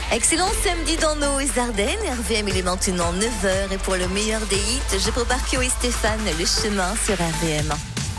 Excellent samedi dans nos Ardennes. RVM, il est maintenant 9h. Et pour le meilleur des hits, je prépare Kyo et Stéphane, le chemin sur RVM.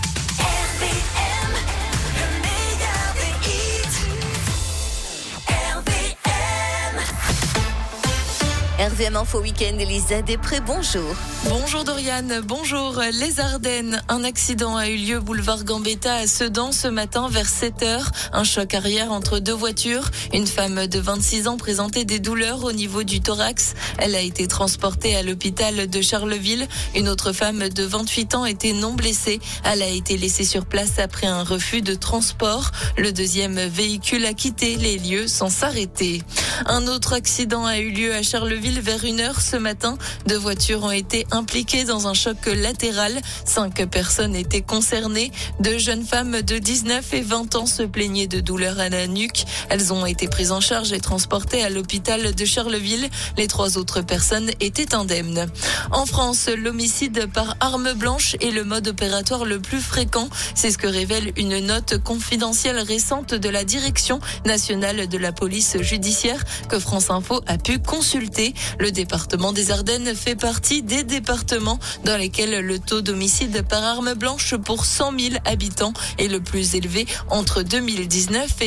RVM Info Week-end, Elisa Després, bonjour. Bonjour Doriane, bonjour. Les Ardennes, un accident a eu lieu boulevard Gambetta à Sedan ce matin vers 7h. Un choc arrière entre deux voitures. Une femme de 26 ans présentait des douleurs au niveau du thorax. Elle a été transportée à l'hôpital de Charleville. Une autre femme de 28 ans était non blessée. Elle a été laissée sur place après un refus de transport. Le deuxième véhicule a quitté les lieux sans s'arrêter. Un autre accident a eu lieu à Charleville vers 1h ce matin. Deux voitures ont été impliquées dans un choc latéral. 5 personnes étaient concernées. Deux jeunes femmes de 19 et 20 ans se plaignaient de douleurs à la nuque. Elles ont été prises en charge et transportées à l'hôpital de Charleville. Les 3 autres personnes étaient indemnes. En France, l'homicide par arme blanche est le mode opératoire le plus fréquent. C'est ce que révèle une note confidentielle récente de la Direction nationale de la police judiciaire que France Info a pu consulter. Le département des Ardennes fait partie des départements dans lesquels le taux d'homicide par arme blanche pour 100 000 habitants est le plus élevé entre 2019 et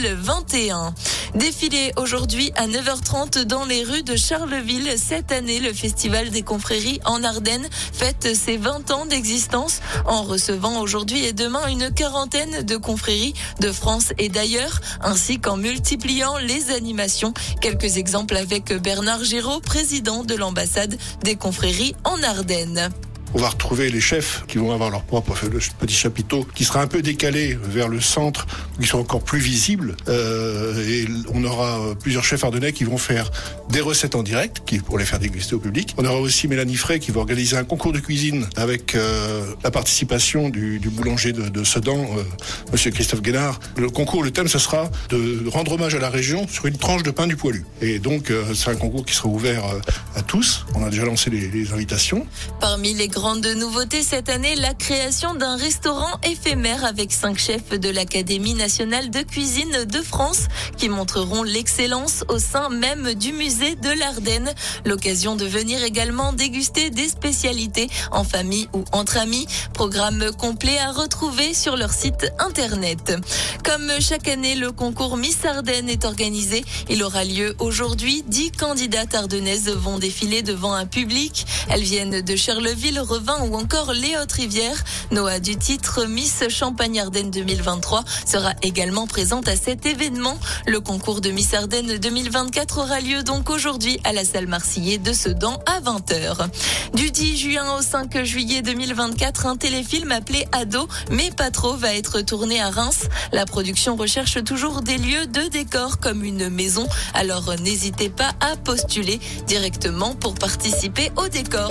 2021. Défilé aujourd'hui à 9h30 dans les rues de Charleville. Cette année, le Festival des confréries en Ardennes fête ses 20 ans d'existence en recevant aujourd'hui et demain une quarantaine de confréries de France et d'ailleurs, ainsi qu'en multipliant les animations. Quelques exemples avec Bernard Giraud, président de l'ambassade des confréries en Ardennes. On va retrouver les chefs qui vont avoir leur propre petit chapiteau qui sera un peu décalé vers le centre, qui sont encore plus visibles. Et on aura plusieurs chefs ardennais qui vont faire des recettes en direct, pour les faire déguster au public. On aura aussi Mélanie Frey qui va organiser un concours de cuisine avec la participation du boulanger de Sedan, Monsieur Christophe Guénard. Le concours, le thème, ce sera de rendre hommage à la région sur une tranche de pain du poilu. Et donc, c'est un concours qui sera ouvert à tous. On a déjà lancé les invitations. Parmi les grande nouveauté cette année, la création d'un restaurant éphémère avec 5 chefs de l'Académie nationale de cuisine de France qui montreront l'excellence au sein même du musée de l'Ardenne. L'occasion de venir également déguster des spécialités en famille ou entre amis. Programme complet à retrouver sur leur site internet. Comme chaque année, le concours Miss Ardennes est organisé. Il aura lieu aujourd'hui. 10 candidates ardennaises vont défiler devant un public. Elles viennent de Charleville, Revin ou encore les Hautes-Rivières. Noah du titre Miss Champagne-Ardenne 2023 sera également présente à cet événement. Le concours de Miss Ardennes 2024 aura lieu donc aujourd'hui à la salle Marcillet de Sedan à 20h. Du 10 juin au 5 juillet 2024, un téléfilm appelé Ado, mais pas trop, va être tourné à Reims. La production recherche toujours des lieux de décor comme une maison. Alors n'hésitez pas à postuler directement pour participer au décor.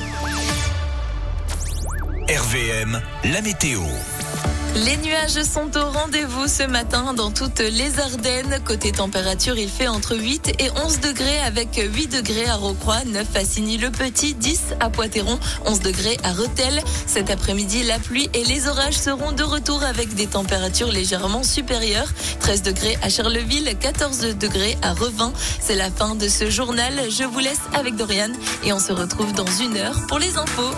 RVM, la météo. Les nuages sont au rendez-vous ce matin dans toutes les Ardennes. Côté température, il fait entre 8 et 11 degrés avec 8 degrés à Rocroi, 9 à Signy-le-Petit, 10 à Poitéron, 11 degrés à Rethel. Cet après-midi, la pluie et les orages seront de retour avec des températures légèrement supérieures. 13 degrés à Charleville, 14 degrés à Revin. C'est la fin de ce journal. Je vous laisse avec Doriane et on se retrouve dans 1 heure pour les infos.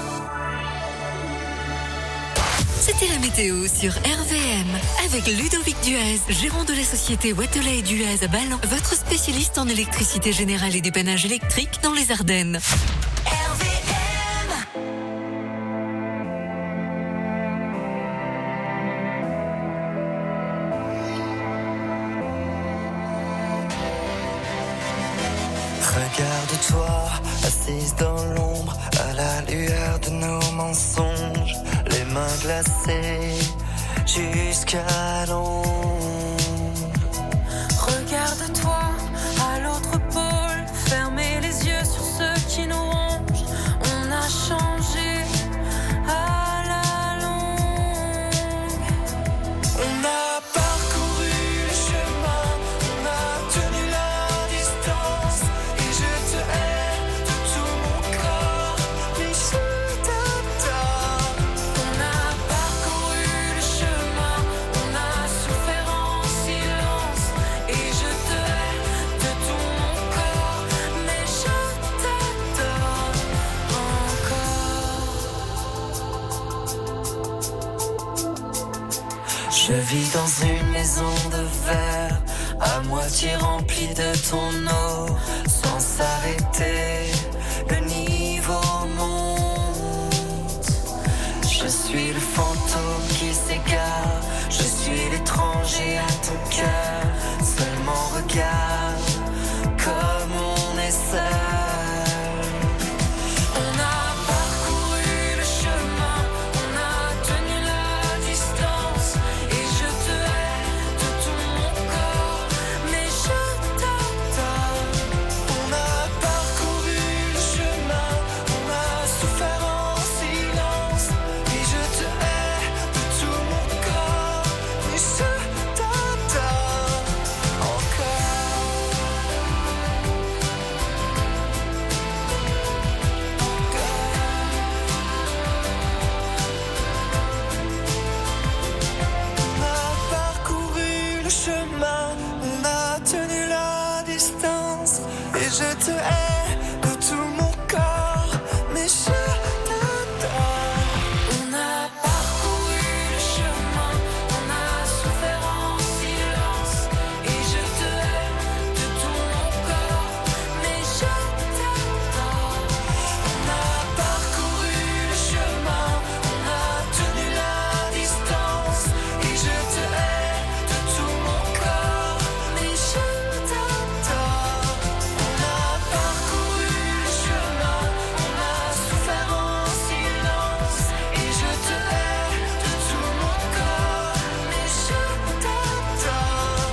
C'était la météo sur RVM avec Ludovic Duez, gérant de la société Wattela et Duez à Ballan, votre spécialiste en électricité générale et dépannage électrique dans les Ardennes. Regarde-toi, assise dans l'ombre, à la lueur de nos mensonges, les mains glacées jusqu'à l'ombre. Regarde-toi, à l'autre pôle, fermez les yeux sur ceux qui nous rongent. On a changé à la longue. On a parcouru le chemin, on a tenu la distance, et je te hais de tout mon corps, mais je t'adore. On a parcouru le chemin, on a souffert. Je vis dans une maison de verre, à moitié remplie de ton eau, sans s'arrêter, le niveau monte. Je suis le fantôme qui s'égare, je suis l'étranger à ton cœur. Seulement regarde comme on est seul. On a parcouru le chemin, on a tenu la distance, et je te hais de tout mon corps, mais je t'adore. On a parcouru le chemin, on a souffert en silence, et je te hais de tout mon corps, mais je t'adore encore. On a parcouru le chemin, on a tenu la distance, et je te hais de tout mon corps, mais je t'adore. On a parcouru le chemin, on a souffert en silence, et je te hais de tout mon corps, mais je t'adore. On a parcouru le chemin, on a tenu la distance, et je te hais de tout mon corps, mais je t'adore. On a parcouru le chemin, on a souffert en silence, et je te hais de tout mon corps, mais je t'adore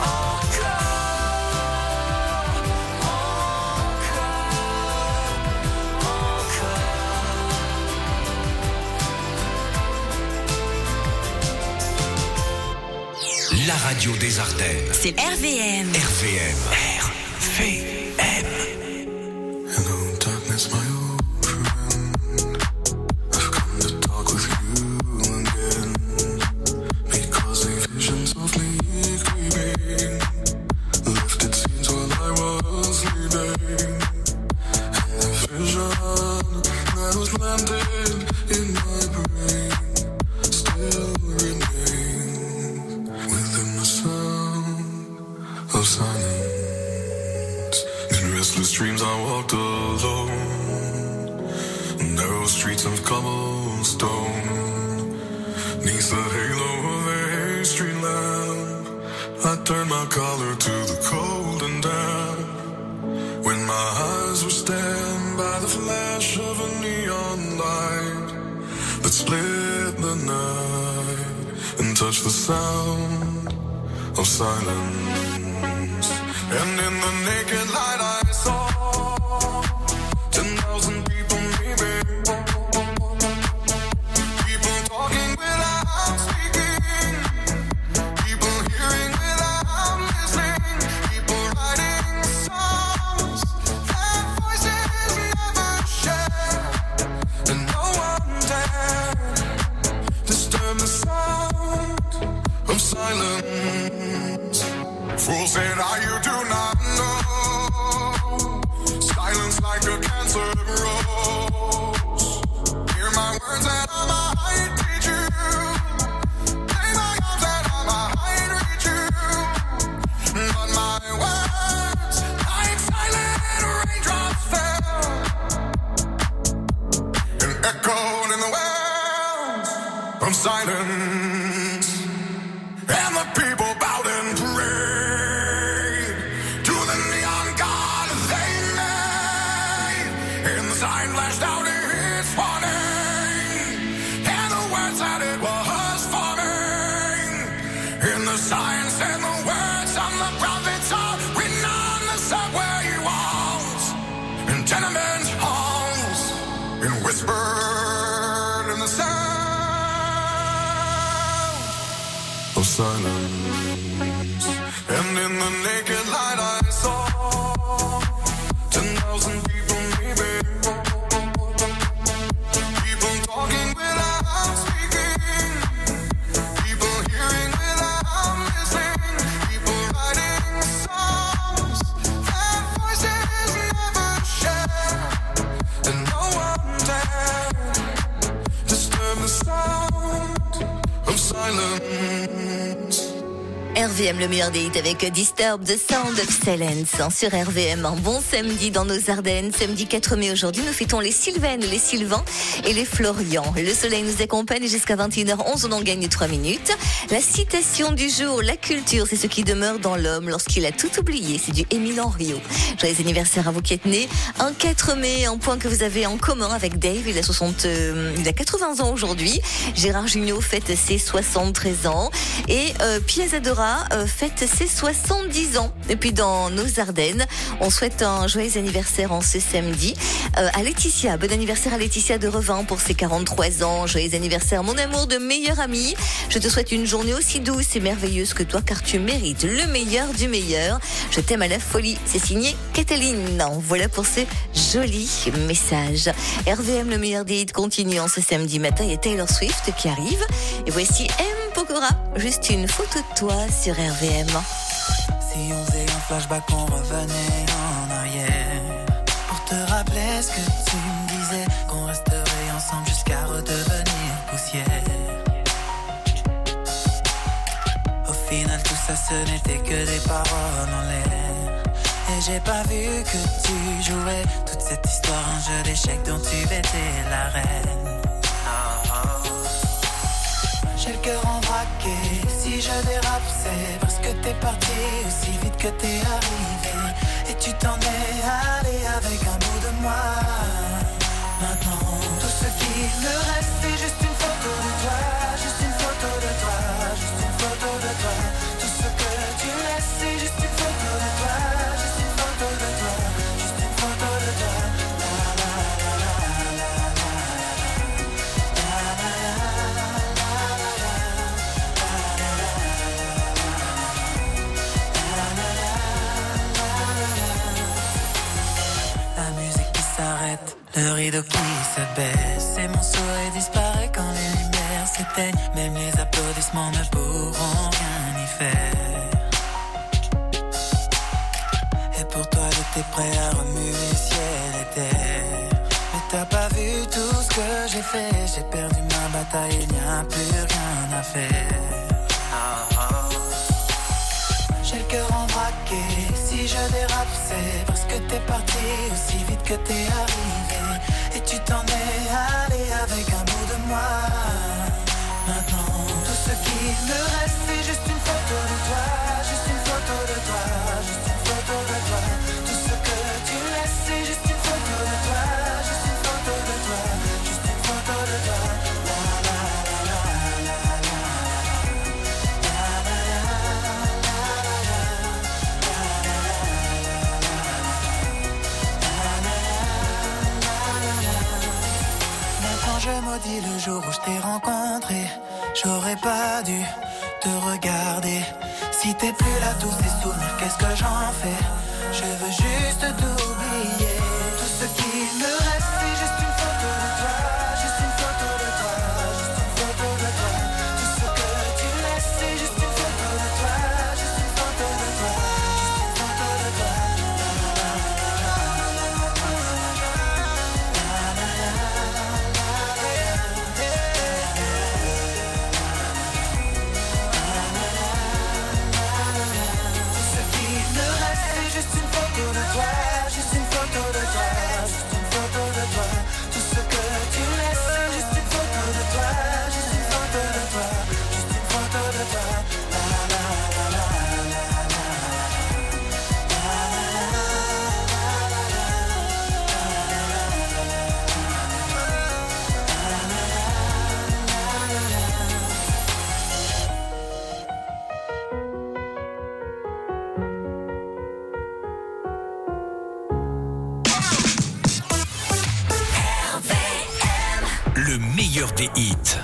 La radio des Ardennes. C'est RVM. RVM. RVM. Hello, darkness, my old friend. I've come to talk with you again, because a vision softly creeping lifted scenes while I was sleeping, and the vision that was landed in my brain still remains within the sound of silence. In restless dreams I walked alone, narrow streets of cobblestone, neath the halo of a street lamp. I turned my collar to the cold and damp, when my eyes were stabbed by the flash of a neon light that split the night and touched the sound of silence. And in the naked light I saw 10,000 people maybe, people talking without speaking, people hearing without listening, people writing songs that voices never share, and no one dared disturb the sound of silence. Fool said, you do not know. Silence like a cancer grows. Hear my words that I might teach you. Play my arms that I might reach you. But my words, like silent raindrops fell, and echoed in the wells of silence. And the people bowed and prayed to the neon god they made. And the sign flashed out its warning, and the words that it was forming. And the sign said the words of the prophets are written on the subway walls and tenement halls, and whispered in the sound of silence. And in the naked light I saw 10,000 people maybe, people talking without speaking, people hearing without listening, people writing songs that voices never share, and no one dared disturb the sound of silence. RVM, le meilleur des hits avec Disturb, The Sound of Silence sur RVM. Un bon samedi dans nos Ardennes. Samedi 4 mai aujourd'hui, nous fêtons les Sylvaines, les Sylvains et les Florians. Le soleil nous accompagne jusqu'à 21h11, on en gagne 3 minutes. La citation du jour, la culture, c'est ce qui demeure dans l'homme lorsqu'il a tout oublié. C'est du Émile Henriot. Joyeux anniversaire à vous qui êtes nés un 4 mai, un point que vous avez en commun avec Dave. Il a 80 ans aujourd'hui. Gérard Jugnot fête ses 73 ans. Et Pia Zadora fête ses 70 ans. Et puis dans nos Ardennes, on souhaite un joyeux anniversaire en ce samedi à Laetitia. Bon anniversaire à Laetitia de Revin pour ses 43 ans. Joyeux anniversaire mon amour de meilleur ami. Je te souhaite une journée aussi douce et merveilleuse que toi car tu mérites le meilleur du meilleur. Je t'aime à la folie. C'est signé Cataline. Voilà pour ce joli message. RVM, le meilleur des hits continue en ce samedi matin. Il y a Taylor Swift qui arrive. Et voici M. Pokora. Juste une photo de toi sur RVM. Si on faisait un flashback, on revenait en arrière pour te rappeler ce que tu me disais, qu'on resterait ensemble jusqu'à redevenir poussière. Au final tout ça ce n'était que des paroles en l'air. Et j'ai pas vu que tu jouais toute cette histoire, un jeu d'échecs dont tu étais la reine. J'ai le cœur en braqué, si je dérape c'est parce que t'es parti aussi vite que t'es arrivé. Et tu t'en es allé avec un bout de moi. Maintenant tout ce qui me reste c'est juste une photo de toi. Juste une photo de toi, juste une photo de toi. Tout ce que tu laisses c'est juste une photo de toi. Juste une photo de toi, juste une photo de toi. Le rideau qui se baisse et mon sourire disparaît quand les lumières s'éteignent. Même les applaudissements ne pourront rien y faire. Et pour toi j'étais prêt à remuer ciel et terre. Mais t'as pas vu tout ce que j'ai fait. J'ai perdu ma bataille, il n'y a plus rien à faire. J'ai le cœur en braqué, si je dérape c'est parce que t'es parti aussi vite que t'es arrivé. Et tu t'en es allé avec un bout de moi. Maintenant tout ce qui me reste c'est juste une photo de toi. Juste une photo de toi, juste une photo de toi. Tout ce que tu laisses c'est juste une photo de toi. Juste une photo de toi, juste une photo de toi. Je maudis le jour où je t'ai rencontré. J'aurais pas dû te regarder. Si t'es plus là, tous ces souvenirs, qu'est-ce que j'en fais? Je veux juste t'oublier. Tout ce qui me reste, c'est juste une photo de toi. Juste une photo de toi. Juste une photo de toi. Tout ce que tu laisses, c'est juste une photo de toi. Juste une photo de toi. Juste une photo de toi. Le meilleur des hits.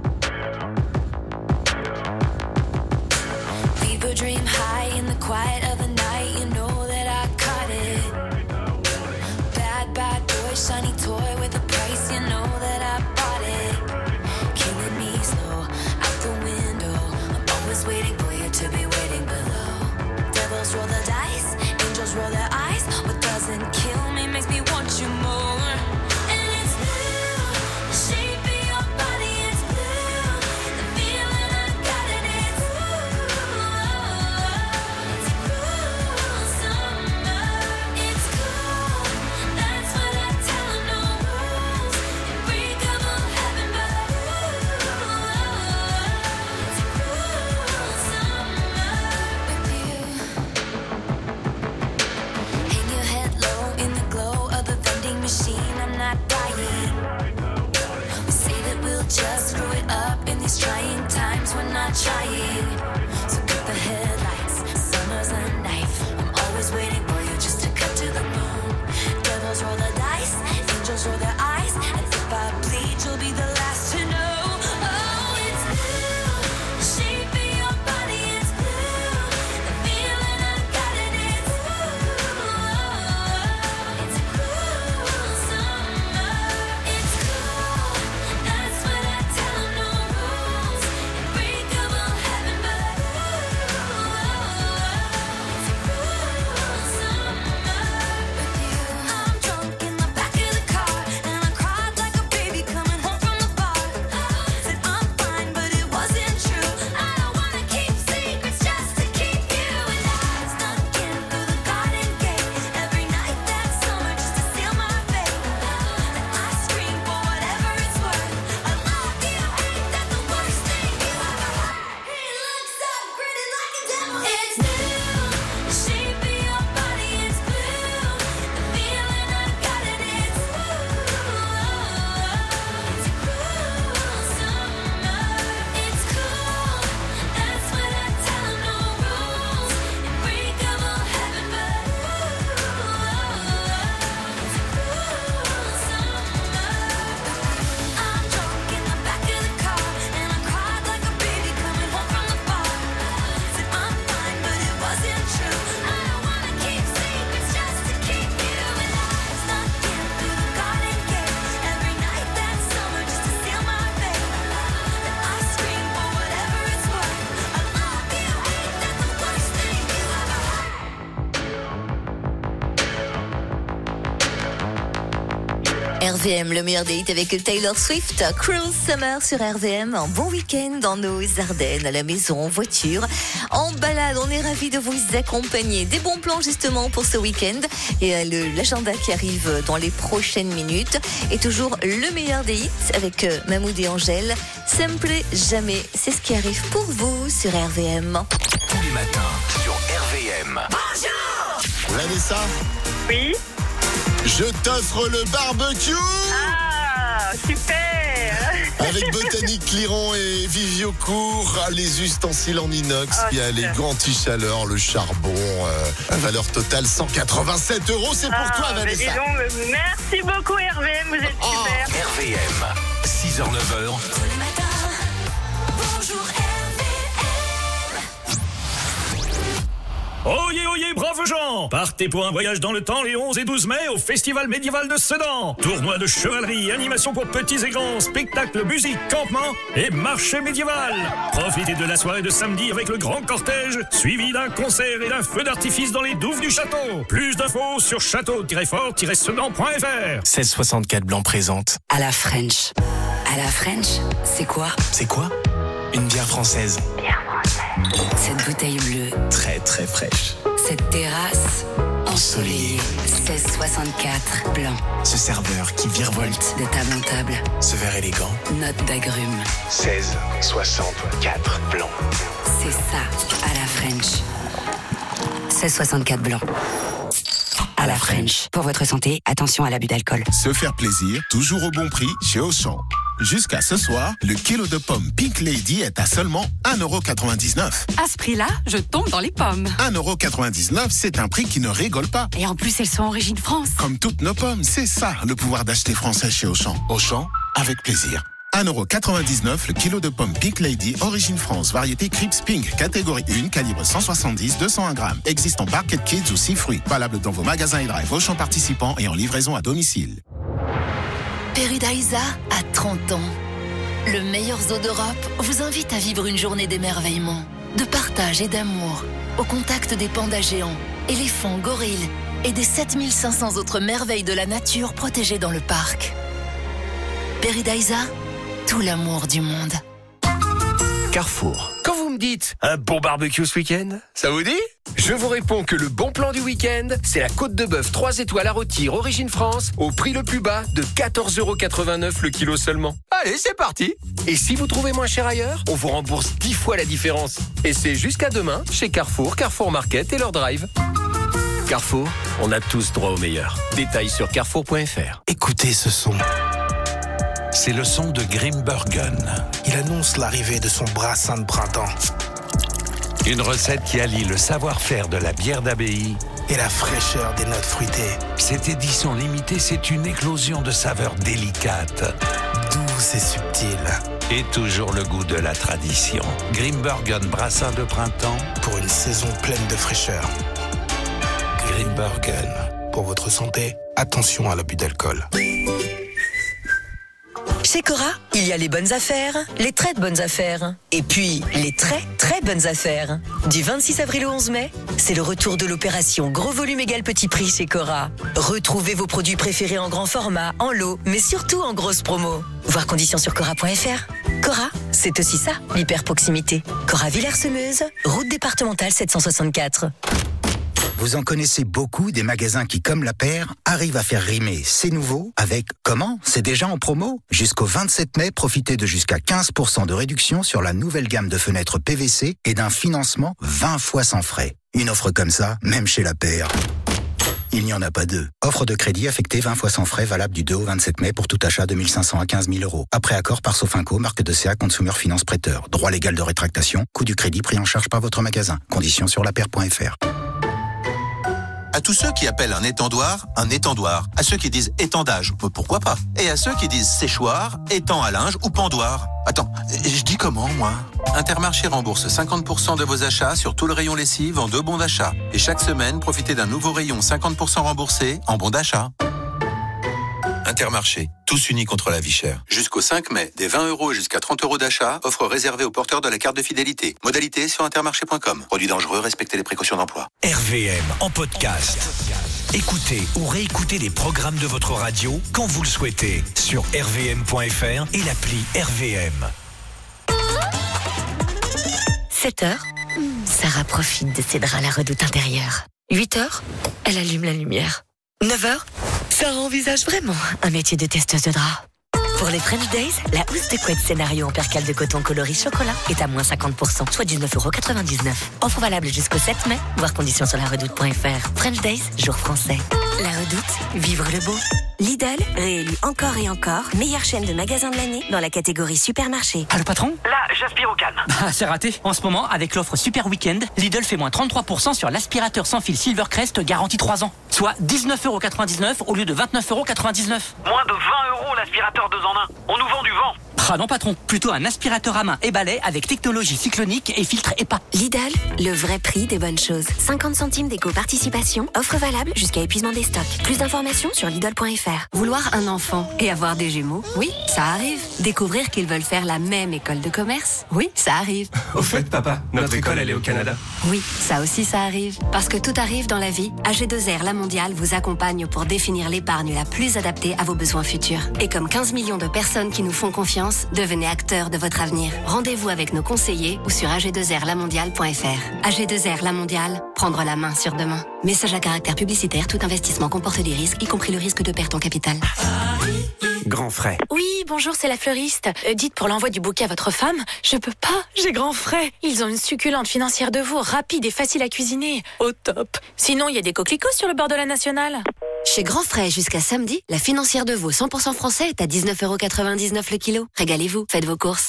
People dream high in the quiet of the night. You know that I caught it. Bad, bad boy, shiny toy with a price. You know that I bought it. Killing me slow, out the window. I'm always waiting for you to be waiting below. Devils roll the dice, angels roll their eyes. What doesn't kill me makes me want you more. And it's new, the shape of your body is RVM, le meilleur des hits avec Taylor Swift, Cruel Summer sur RVM. Un bon week-end dans nos Ardennes, à la maison, en voiture, en balade. On est ravis de vous accompagner. Des bons plans justement pour ce week-end. Et l'agenda qui arrive dans les prochaines minutes. Et toujours le meilleur des hits avec Mahmoud et Angèle. Simple jamais, c'est ce qui arrive pour vous sur RVM. Tous les matins sur RVM. Vanessa, Oui. je t'offre le barbecue Ah, super. avec Botanique Cliron et Viviocourt, les ustensiles en inox, Oh, il y a les super. gants anti-chaleur, le charbon, valeur totale 187 €, c'est pour toi mais dis Vanessa. donc, merci beaucoup RVM, vous êtes super. RVM. 6h-9h. Oyez, oyez, braves gens! Partez pour un voyage dans le temps les 11 et 12 mai au Festival médiéval de Sedan. Tournoi de chevalerie, animation pour petits et grands, spectacle, musique, campement et marché médiéval. Profitez de la soirée de samedi avec le grand cortège, suivi d'un concert et d'un feu d'artifice dans les douves du château. Plus d'infos sur château-fort-sedan.fr. 1664 Blanc présente. À la French. À la French, c'est quoi? C'est quoi? Une bière française. Cette bouteille bleue, Très très fraîche. cette terrasse ensoleillée. 1664 blanc, Ce serveur qui virevolte. de table en table, Ce verre élégant. note d'agrumes. 1664 Blanc. C'est ça, à la French. 1664 blanc. À la French. Pour votre santé, attention à l'abus d'alcool. Se faire plaisir, toujours au bon prix chez Auchan. Jusqu'à ce soir, le kilo de pommes Pink Lady est à seulement 1,99 €. À ce prix-là, je tombe dans les pommes. 1,99 €, c'est un prix qui ne rigole pas. Et en plus, elles sont origine France. Comme toutes nos pommes, c'est ça le pouvoir d'acheter français chez Auchan. Auchan, avec plaisir. 1,99 € le kilo de pommes Pink Lady, origine France, variété Crips Pink, catégorie 1, calibre 170-201 grammes. Existe en Barquette Kids ou 6 fruits. Valable dans vos magasins et drive Auchan participants et en livraison à domicile. Paradisa a 30 ans. Le meilleur zoo d'Europe vous invite à vivre une journée d'émerveillement, de partage et d'amour, au contact des pandas géants, éléphants, gorilles et des 7500 autres merveilles de la nature protégées dans le parc. Paradisa, tout l'amour du monde. Carrefour. Quand vous me dites un bon barbecue ce week-end, ça vous dit? Je vous réponds que le bon plan du week-end, c'est la côte de bœuf 3 étoiles à rôtir origine France au prix le plus bas de 14,89 € le kilo seulement. Allez, c'est parti. Et si vous trouvez moins cher ailleurs, on vous rembourse 10 fois la différence. Et c'est jusqu'à demain chez Carrefour, Carrefour Market et leur drive. Carrefour, on a tous droit au meilleur. Détails sur carrefour.fr. Écoutez ce son. C'est le son de Grimbergen. Il annonce l'arrivée de son brassin de printemps. Une recette qui allie le savoir-faire de la bière d'abbaye Et la fraîcheur des notes fruitées. Cette édition limitée, c'est une éclosion de saveurs délicates. Douce et subtile. Et toujours le goût de la tradition. Grimbergen brassin de printemps. Pour une saison pleine de fraîcheur. Grimbergen. Pour votre santé, attention à l'abus d'alcool. Chez Cora, il y a les bonnes affaires, les très bonnes affaires, et puis les très très bonnes affaires. Du 26 avril au 11 mai, c'est le retour de l'opération Gros Volume égale Petit Prix chez Cora. Retrouvez vos produits préférés en grand format, en lot, mais surtout en grosse promo. Voir conditions sur cora.fr. Cora, c'est aussi ça, l'hyper-proximité. Cora Villers-Semeuse, route départementale 764. Vous en connaissez beaucoup des magasins qui, comme La Paire, arrivent à faire rimer c'est nouveau avec comment? C'est déjà en promo? Jusqu'au 27 mai, profitez de jusqu'à 15% de réduction sur la nouvelle gamme de fenêtres PVC et d'un financement 20 fois sans frais. Une offre comme ça, même chez La Paire, il n'y en a pas deux. Offre de crédit affectée 20 fois sans frais, valable du 2 au 27 mai pour tout achat de 1 500 à 15 000 €. Après accord par Sofinco, marque de CA Consumer Finance Prêteur. Droit légal de rétractation, coût du crédit pris en charge par votre magasin. Conditions sur lapaire.fr. À tous ceux qui appellent un étendoir, à ceux qui disent étendage, pourquoi pas, et à ceux qui disent séchoir, étang à linge ou pendoir. Attends, je dis comment, moi? Intermarché rembourse 50% de vos achats sur tout le rayon lessive en 2 bons d'achat. Et chaque semaine, profitez d'un nouveau rayon 50% remboursé en bons d'achat. Intermarché, tous unis contre la vie chère. Jusqu'au 5 mai, des 20 € jusqu'à 30 € d'achat, offre réservée aux porteurs de la carte de fidélité. Modalité sur intermarché.com. Produit dangereux, respectez les précautions d'emploi. RVM en podcast. Écoutez ou réécoutez les programmes de votre radio quand vous le souhaitez sur rvm.fr et l'appli RVM. 7h, Sarah profite de ses draps à la redoute intérieure. 8h, elle allume la lumière. 9h, Sarah envisage vraiment un métier de testeuse de draps. Pour les French Days, la housse de couette scénario en percale de coton coloris chocolat est à moins 50%, soit 19,99€. Offre valable jusqu'au 7 mai, voir conditions sur la redoute.fr. French Days, jour français. La Redoute, vivre le beau. Lidl, réélu encore et encore, meilleure chaîne de magasins de l'année dans la catégorie supermarché. Ah, le patron ? Là, j'aspire au calme. Bah, c'est raté. En ce moment, avec l'offre Super Weekend, Lidl fait moins 33% sur l'aspirateur sans fil Silvercrest garantie 3 ans. Soit 19,99€ au lieu de 29,99€. Moins de 20€ l'aspirateur 2 en 1. On nous vend du vent. Ah non patron, plutôt un aspirateur à main et balai avec technologie cyclonique et filtre EPA. Lidl, le vrai prix des bonnes choses. 50 centimes d'éco-participation, offre valable jusqu'à épuisement des stocks. Plus d'informations sur Lidl.fr. Vouloir un enfant et avoir des jumeaux, oui, ça arrive. Découvrir qu'ils veulent faire la même école de commerce, oui, ça arrive. Au fait, papa, notre école, elle est au Canada. Oui, ça aussi, ça arrive. Parce que tout arrive dans la vie, AG2R La Mondiale vous accompagne pour définir l'épargne la plus adaptée à vos besoins futurs. Et comme 15 millions de personnes qui nous font confiance, devenez acteurs de votre avenir. Rendez-vous avec nos conseillers ou sur ag2rlamondiale.fr. AG2R La Mondiale, prendre la main sur demain. Message à caractère publicitaire, tout investissement comporte des risques, y compris le risque de perte en capital. Grand frais. Oui, bonjour, c'est la fleuriste. Dites pour l'envoi du bouquet à votre femme, je peux pas, j'ai grand frais. Ils ont une succulente financière de veau, rapide et facile à cuisiner. Au top. Sinon, il y a des coquelicots sur le bord de la Nationale. Chez Grand Frais, jusqu'à samedi, la financière de veau 100% français est à 19,99€ le kilo. Régalez-vous, faites vos courses.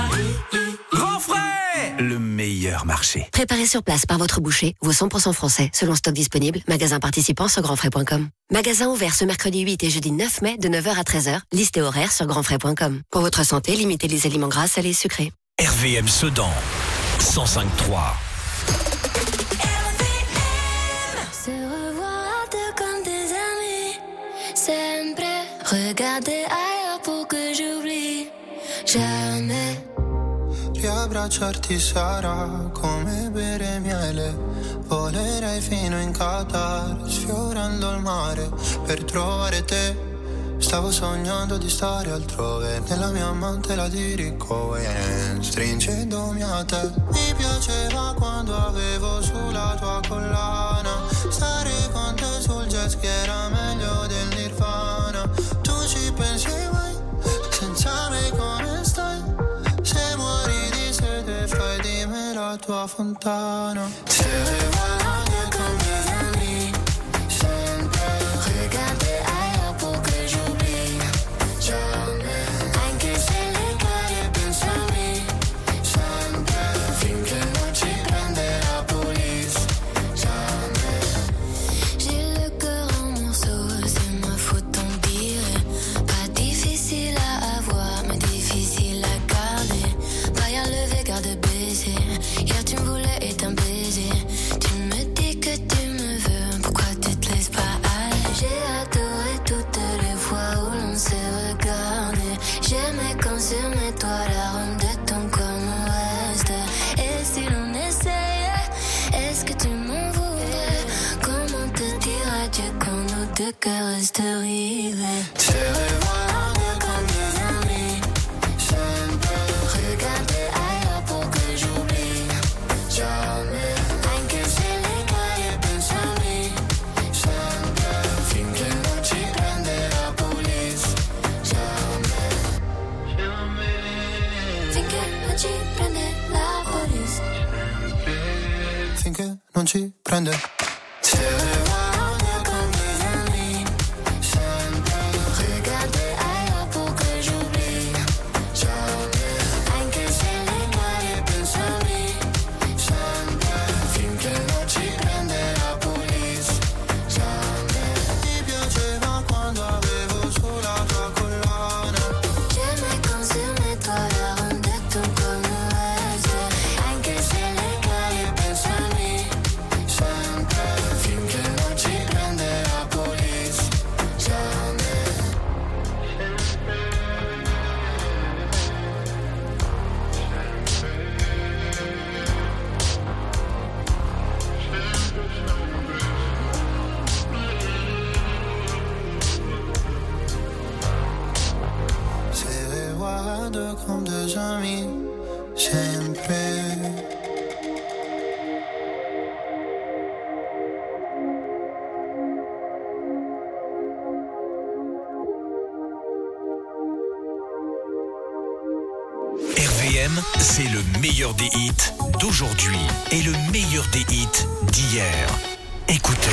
Grand frais, le meilleur marché. Préparez sur place par votre boucher, vos 100% français, selon stock disponible, magasin participant sur grandfrais.com. Magasin ouvert ce mercredi 8 et jeudi 9 mai de 9h à 13h, liste et horaire sur grandfrais.com. Pour votre santé, limitez les aliments gras, salés et sucrés. RVM Sedan, 105.3. Se revoir comme des amis, sempre. Regarder ailleurs pour que j'oublie jamais. Riabbracciarti sarà come bere miele. Volerei fino in Qatar, sfiorando il mare per trovare te. Stavo sognando di stare altrove, nella mia mantela di Ricohen, stringendomi a te. Mi piaceva quando avevo sulla tua collana, stare con te sul jet ski era meglio del Nirvana. Tu ci pensi mai, senza me come stai? Se muori di sete fai di me la tua fontana. Se guardi con mes amis, sempre regarder ailleurs pour que j'oublie jamais. Anche se le cari pensami, sempre finché non ci prende la police, jamais. J'ai le cœur en morceaux, c'est ma faute tant pire. Pas difficile à avoir, mais difficile à garder. Pas à lever, garde baiser. Hier tu me voulais et t'un baiser. Tu me dis que tu me veux, pourquoi tu te laisses pas aller? J'ai adoré toutes les fois où l'on s'est regardé. J'aimais quand sur mes toits la ronde de ton corps me reste. Et si l'on essayait, est-ce que tu m'en voudrais? Comment te dire adieu quand nos deux cœurs restent rivés? Se revoir comme des amis, sempre regarder ailleurs pour que j'oublie jamais. Anche se le cari pensami, sempre finché non ci prende la police, jamais. Finché non ci prende la police, finché non ci prende. Se revoir comme des amis, sempre regarder ailleurs pour que j'oublie jamais. Anche se le cari pensami, sempre finché non ci prende la police, jamais. Ti piaceva quando avevo sulla tua collana. J'aimais quand sur mes toits la ronde de ton corps me reste. Anche se le cari pensami, sempre a mí siempre. RVM, c'est le meilleur des hits d'aujourd'hui et le meilleur des hits d'hier. Écoutez.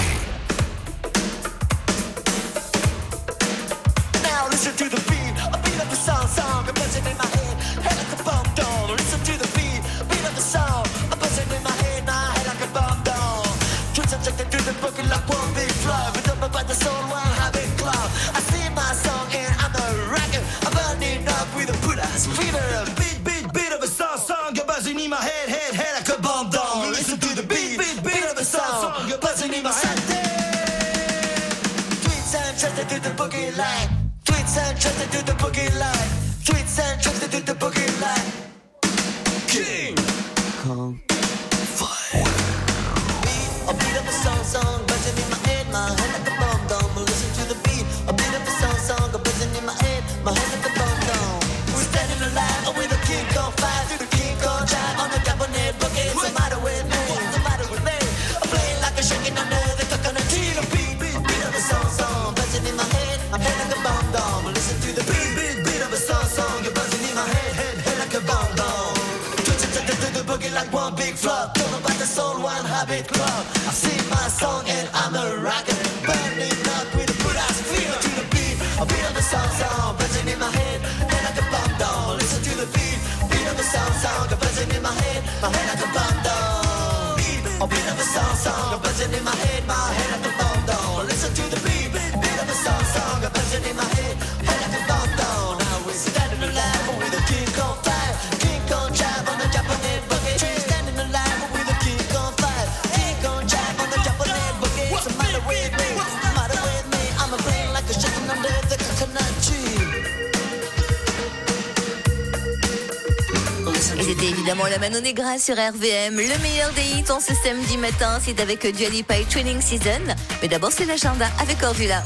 Now listen to the beat of the song, a buzzing in my head like a bomb down. Listen to the beat of the song, a buzzing in my head like a bomb down. Twins subjected to the boogie like one big flow, but up about the soul, one habit club. I sing my song and I'm a rocker, I'm burning up with a put-ass fever. Beat of a song, a buzzing in my head like a bomb down. Listen to the beat of the song, a buzzing in my head. Tweets and trusted to the boogie line. Tweets and trusted to the boogie line. Tweets and trusted to the boogie line. King Kong Fire. A beat of a song, buzzing in my head like a bomb down. Listen to the beat, a beat of a song, buzzing in my head like a bomb down. We're standing alive with a King Kong Fire, to the King Kong jive on the cabinet boogie. What's the matter with me? What's the matter with me? I'm playing like a shaking under the coconut tree. A beat of a song, buzzing in my head like a bomb down. Listen to the beat of a song, you're buzzing in my head like a bomb down. Twitching to the boogie like one big flop. Don't know about the soul, one habit club. I sing my song and I'm a rocker, burning up with a put-ass fever. To the beat of a song, buzzing in my head like a bomb down. Listen to the beat of a song, buzzing in my head like a bomb down. Beat of a song, buzzing in my head like a bomb down. Listen to the beat of a song, buzzing in my head like a bomb down. Now we're standing alive with a King Kong Fire, King Kong jive on the Japanese boogie. We're standing alive with a King Kong Fire, King Kong jive on the Japanese boogie. What's the matter with me? What's the matter with me? I'm a brain like a chicken under the coconut tree. Et c'était évidemment la Mano Negra sur RVM. Le meilleur des hits en ce samedi matin, c'est avec Dua Lipa et Training Season. Mais d'abord, c'est l'agenda avec Cordula.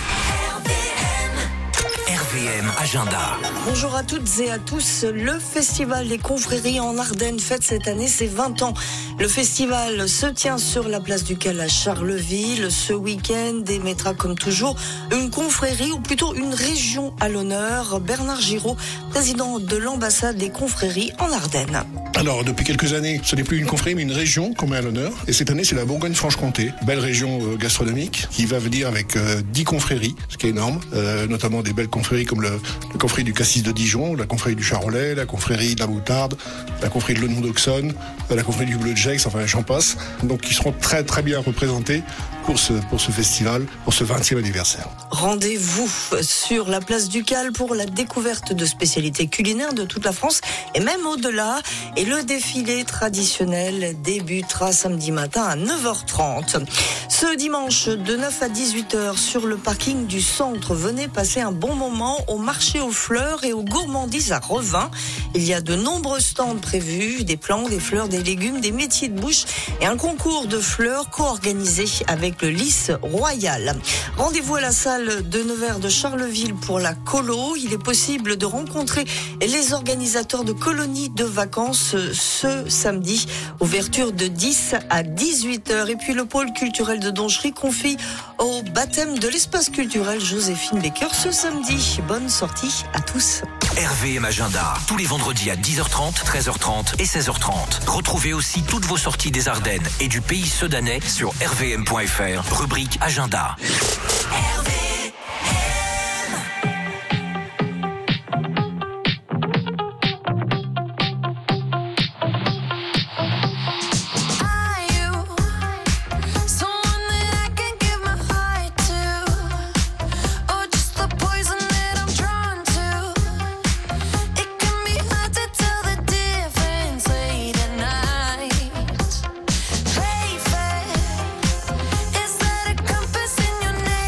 RVM Agenda. Bonjour à toutes et à tous. Le festival des confréries en Ardennes fête cette année ses 20 ans. Le festival se tient sur la place du Cal à Charleville. Ce week-end émettra comme toujours une confrérie ou plutôt une région à l'honneur. Bernard Giraud, président de l'ambassade des confréries en Ardennes. Alors, depuis quelques années, ce n'est plus une confrérie, mais une région qu'on met à l'honneur. Et cette année, c'est la Bourgogne-Franche-Comté, belle région gastronomique, qui va venir avec 10 confréries, ce qui est énorme, notamment des belles confréries comme la confrérie du Cassis de Dijon, la confrérie du Charolais, la confrérie de la Moutarde, la confrérie de l'Oignon d'Auxonne, la confrérie du Bleu de Gex, enfin j'en passe. Donc, qui seront très très bien représentés pour ce festival, pour ce 20e anniversaire. Rendez-vous sur la place du Cal pour la découverte de spécialités culinaires de toute la France et même au-delà. Et le défilé traditionnel débutera samedi matin à 9h30. Ce dimanche, de 9 à 18h, sur le parking du centre, venez passer un bon moment au marché aux fleurs et aux gourmandises à Revin. Il y a de nombreux stands prévus, des plants, des fleurs, des légumes, des métiers de bouche et un concours de fleurs co-organisé avec le Lys Royal. Rendez-vous à la salle de Nevers de Charleville pour la colo. Il est possible de rencontrer les organisateurs de colonies de vacances ce samedi. Ouverture de 10 à 18h. Et puis le pôle culturel de Donchery confie au baptême de l'espace culturel Joséphine Baker ce samedi. Bonne sortie à tous. RVM Agenda, tous les vendredis à 10h30, 13h30 et 16h30. Retrouvez aussi toutes vos sorties des Ardennes et du pays sedanais sur rvm.fr, rubrique Agenda. Is that a compass in your name?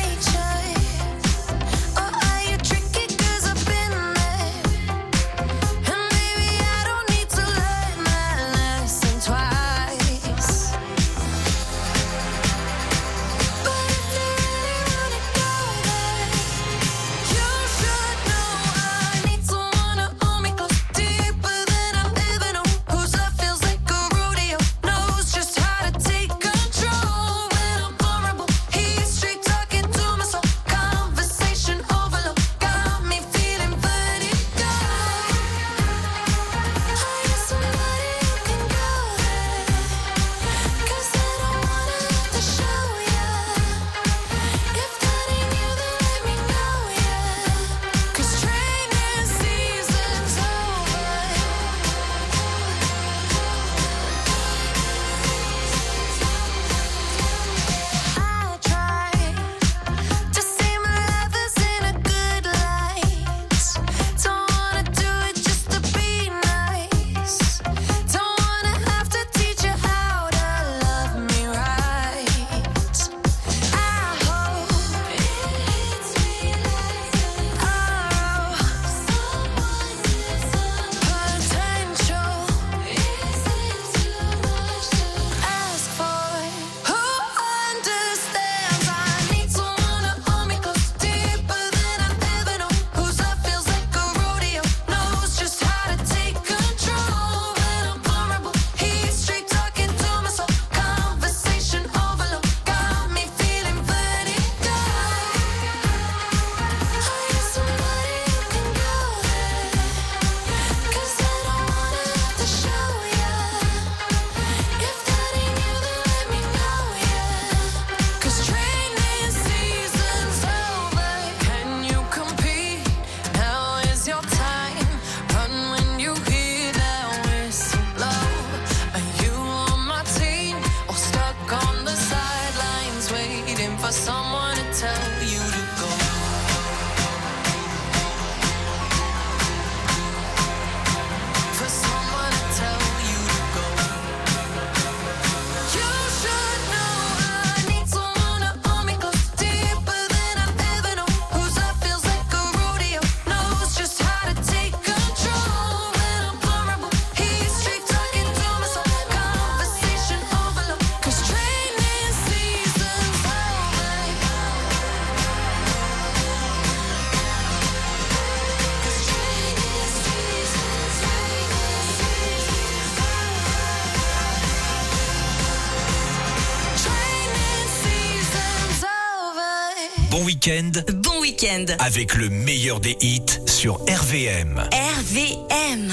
bon week-end. Bon week-end. Avec le meilleur des hits sur RVM. RVM.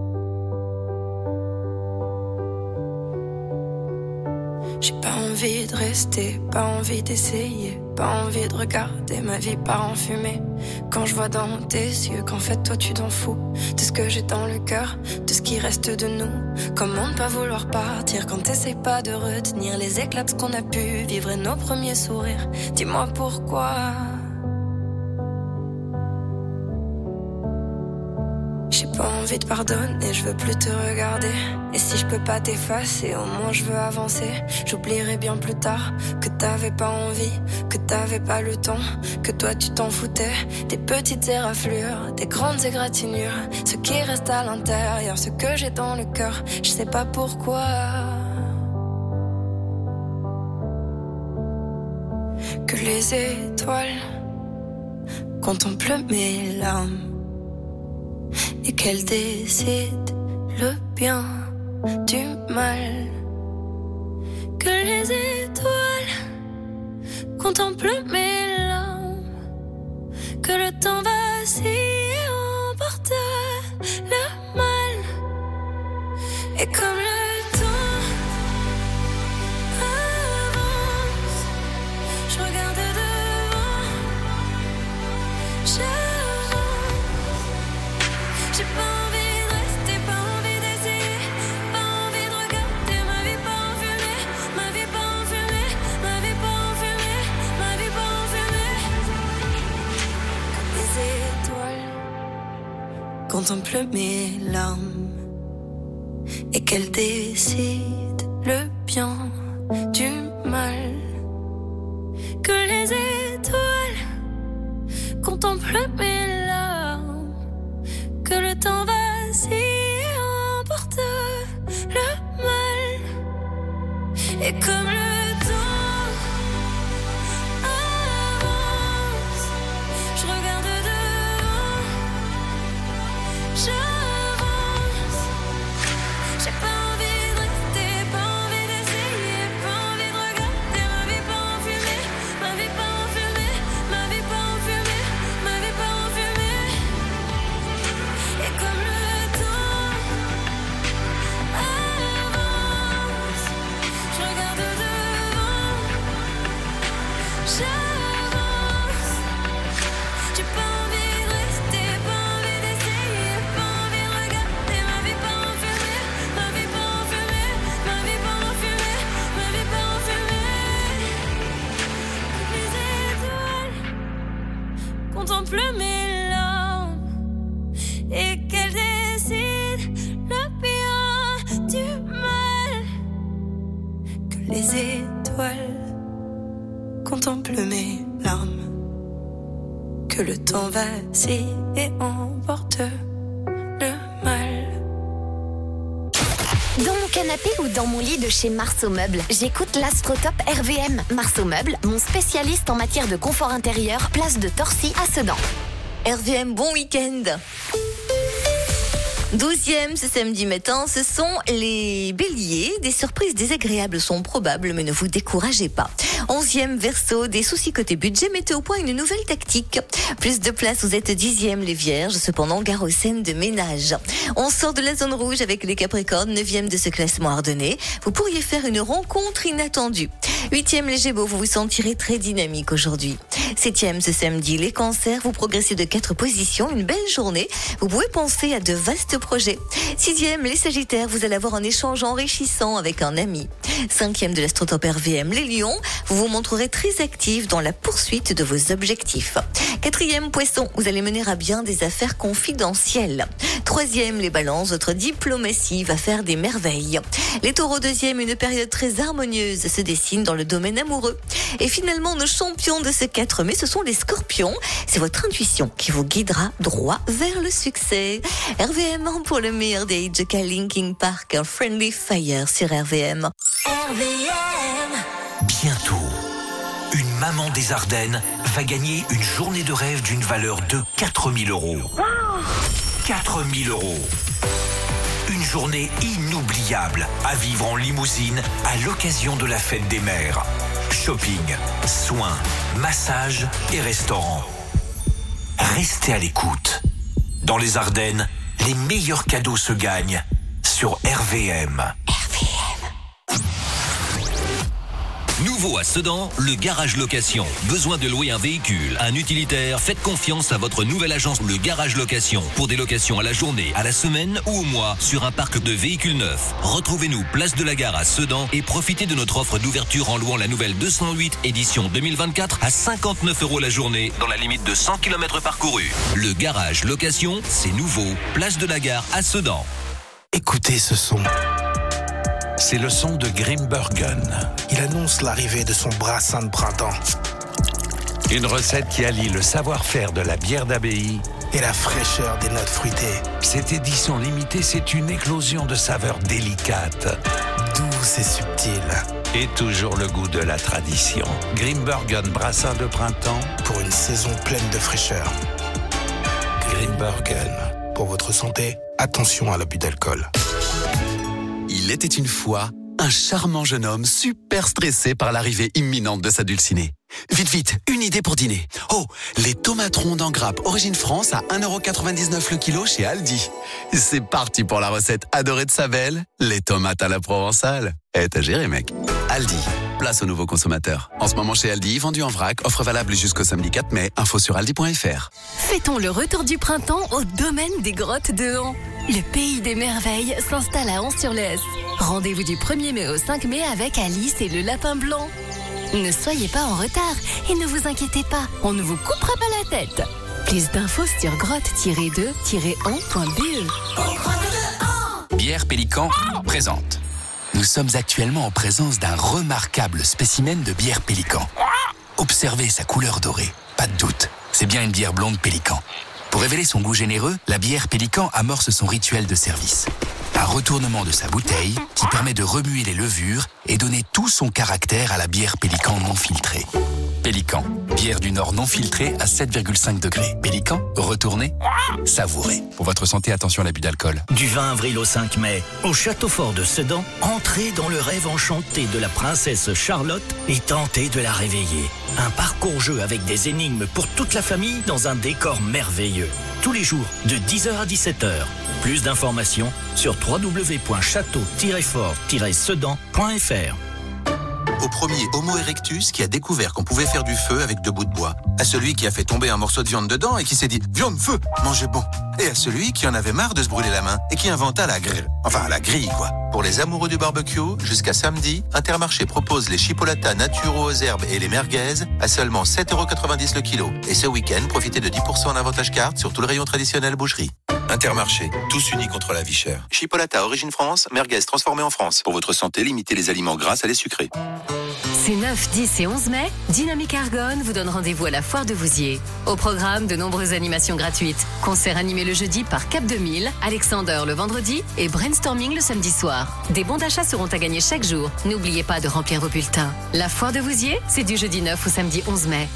J'ai pas envie de rester, pas envie d'essayer, pas envie de regarder ma vie part en fumée. Quand je vois dans tes yeux qu'en fait toi tu t'en fous de ce que j'ai dans le cœur, de ce qui reste de nous. Comment ne pas vouloir partir quand t'essayes pas de retenir les éclats de ce qu'on a pu vivre et nos premiers sourires. Dis-moi pourquoi. J'ai pas envie de pardonner, je veux plus te regarder. Et si je peux pas t'effacer, au moins je veux avancer. J'oublierai bien plus tard que t'avais pas envie, que t'avais pas le temps, que toi tu t'en foutais. Des petites éraflures, des grandes égratignures, ce qui reste à l'intérieur, ce que j'ai dans le cœur, je sais pas pourquoi. Que les étoiles contemplent mes larmes et qu'elle décide le bien du mal. Que les étoiles contemplent mes larmes, que le temps vacille et emporte le mal. Et comme le temps avance, je regarde devant, j'ai pas envie de rester, pas envie d'essayer, pas envie de regarder ma vie pas en fumée, ma vie pas en fumée, ma vie pas en fumée, ma vie pas en fumée. Les étoiles contemplent mes larmes et qu'elles décident le bien du mal. Que les étoiles contemplent mes larmes, que le temps vacille et emporte le mal. Et comme le temps avance, je regarde devant, j'avance. J'ai pas envie de rester, pas envie d'essayer, pas envie de regarder ma vie pas en fumée, ma vie pas en fumée, ma vie pas en fumée, ma vie pas en fumée. Et comme le temps avance, je regarde devant, j'avance. J'ai pas envie de rester, pas envie d'essayer, pas envie de regarder ma vie pas en fumée, ma vie pas en fumée, ma vie pas en fumée, ma vie pas en fumée. Les étoiles contemplent mes larmes et qu'elles décident le bien du mal. Que les étoiles contemplent mes larmes, que le temps vacille et emporte le mal. Dans mon canapé ou dans mon lit de chez Marceau Meubles, j'écoute l'Astrotop RVM. Marceau Meubles, mon spécialiste en matière de confort intérieur, place de Torcy à Sedan. RVM, bon week-end. 12e ce samedi matin, ce sont les béliers. Des surprises désagréables sont probables, mais ne vous découragez pas. 11e Verseau, des soucis côté budget, mettez au point une nouvelle tactique. Plus de place, vous êtes 10e les Vierges, cependant gare aux scènes de ménage. On sort de la zone rouge avec les Capricornes, 9e de ce classement ardennais. Vous pourriez faire une rencontre inattendue. 8e les Gémeaux, vous vous sentirez très dynamique aujourd'hui. 7e ce samedi, les Cancers, vous progressez de 4 positions, une belle journée. Vous pouvez penser à de vastes projets. 6e les Sagittaires, vous allez avoir un échange enrichissant avec un ami. 5e de l'Astrotop RVM, les Lions, vous vous montrerez très actifs dans la poursuite de vos objectifs. 4e Poisson, vous allez mener à bien des affaires confidentielles. 3e les Balances, votre diplomatie va faire des merveilles. Les Taureaux 2e, une période très harmonieuse se dessine dans le domaine amoureux. Et finalement, nos champions de ce 4 mai, ce sont les Scorpions. C'est votre intuition qui vous guidera droit vers le succès. RVM pour le meilleur des hits de Linkin Park, Friendly Fire sur RVM. RVM. Bientôt, une maman des Ardennes va gagner une journée de rêve d'une valeur de 4 000 €. 4 000 €. Une journée inoubliable à vivre en limousine à l'occasion de la fête des mères. shopping, soins, massages et restaurants. Restez à l'écoute. Dans les Ardennes, les meilleurs cadeaux se gagnent sur RVM. Nouveau à Sedan, le garage location. Besoin de louer un véhicule, un utilitaire? Faites confiance à votre nouvelle agence, le garage location. Pour des locations à la journée, à la semaine ou au mois, sur un parc de véhicules neufs. Retrouvez-nous place de la Gare à Sedan et profitez de notre offre d'ouverture en louant la nouvelle 208 édition 2024 à 59 € la journée, dans la limite de 100 km parcourus. Le garage location, c'est nouveau. Place de la Gare à Sedan. Écoutez ce son. C'est le son de Grimbergen. Il annonce l'arrivée de son brassin de printemps. Une recette qui allie le savoir-faire de la bière d'abbaye et la fraîcheur des notes fruitées. Cette édition limitée, c'est une éclosion de saveurs délicates. Douce et subtile. Et toujours le goût de la tradition. Grimbergen brassin de printemps. Pour une saison pleine de fraîcheur. Grimbergen. Pour votre santé, attention à l'abus d'alcool. Il était une fois un charmant jeune homme super stressé par l'arrivée imminente de sa dulcinée. Vite, vite, une idée pour dîner. Oh, les tomates rondes en grappe Origine France à 1,99 € le kilo chez Aldi. C'est parti pour la recette adorée de sa belle, les tomates à la provençale. T'as géré, mec. Aldi, place aux nouveaux consommateurs. En ce moment chez Aldi, vendu en vrac, offre valable jusqu'au samedi 4 mai, info sur aldi.fr. Fêtons le retour du printemps au domaine des grottes de Han. Le pays des merveilles s'installe à Han-sur-Lesse. Rendez-vous du 1er mai au 5 mai avec Alice et le lapin blanc. Ne soyez pas en retard et ne vous inquiétez pas, on ne vous coupera pas la tête. Plus d'infos sur grotte-2-an.be. Bière Pélican présente. Nous sommes actuellement en présence d'un remarquable spécimen de bière Pélican. Observez sa couleur dorée, pas de doute, c'est bien une bière blonde Pélican. Pour révéler son goût généreux, la bière Pélican amorce son rituel de service. Un retournement de sa bouteille qui permet de remuer les levures et donner tout son caractère à la bière Pélican non filtrée. Pélican, bière du Nord non filtrée à 7,5 degrés. Pélican, retournez, savourez. Pour votre santé, attention à l'abus d'alcool. Du 20 avril au 5 mai, au Château Fort de Sedan, entrez dans le rêve enchanté de la princesse Charlotte et tentez de la réveiller. Un parcours-jeu avec des énigmes pour toute la famille dans un décor merveilleux. Tous les jours, de 10h à 17h. Plus d'informations sur www.château-fort-sedan.fr. Au premier Homo erectus qui a découvert qu'on pouvait faire du feu avec 2 bouts de bois. À celui qui a fait tomber un morceau de viande dedans et qui s'est dit « Viande, feu, mangez bon !» Et à celui qui en avait marre de se brûler la main et qui inventa la grille. Enfin, la grille, quoi. Pour les amoureux du barbecue, jusqu'à samedi, Intermarché propose les chipolatas naturaux aux herbes et les merguez à seulement 7,90 € le kilo. Et ce week-end, profitez de 10% en avantage carte sur tout le rayon traditionnel boucherie. Intermarché, tous unis contre la vie chère. Chipolata Origine France, merguez transformée en France. Pour votre santé, limitez les aliments gras à les sucrés. Ces 9, 10 et 11 mai, Dynamique Argonne vous donne rendez-vous à la Foire de Vouziers. Au programme, de nombreuses animations gratuites. Concerts animés le jeudi par Cap 2000, Alexander le vendredi et Brainstorming le samedi soir. Des bons d'achat seront à gagner chaque jour. N'oubliez pas de remplir vos bulletins. La Foire de Vouziers, c'est du jeudi 9 au samedi 11 mai.